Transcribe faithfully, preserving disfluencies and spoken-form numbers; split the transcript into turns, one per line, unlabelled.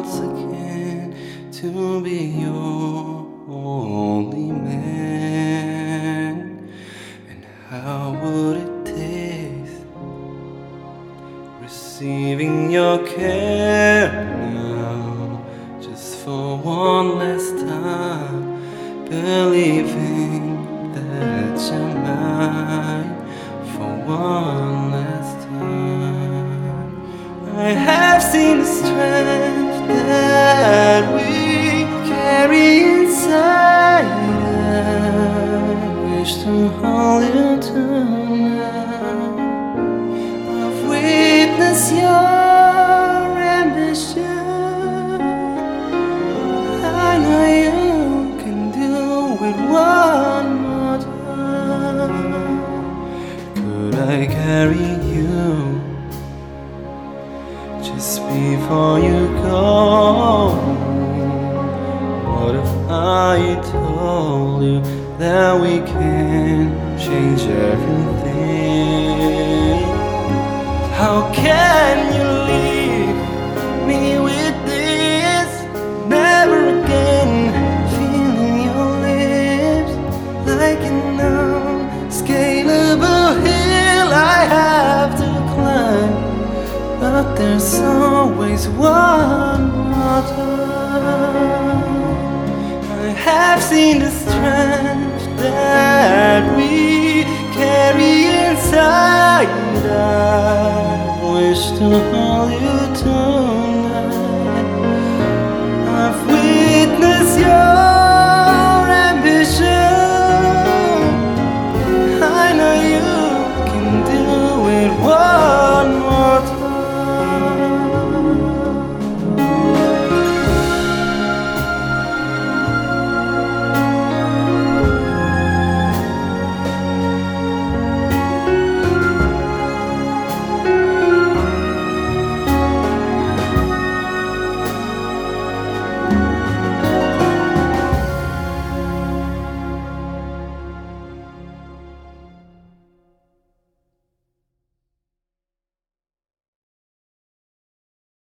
once again to be your only man. And how would it taste receiving your care now, just for one last time, believing that you're mine for one last time. I have seen the strength that we carry inside. I wish to hold you tonight. I've witnessed your ambition. I know you can do it one more time. Could I carry you just before you go? What if I told you that we can change everything? How can you leave me with this? Never again feeling your lips like an unscalable hill I have to climb. But there's always one more time. I have seen the strength that we carry inside. I wish to hold you tonight. I've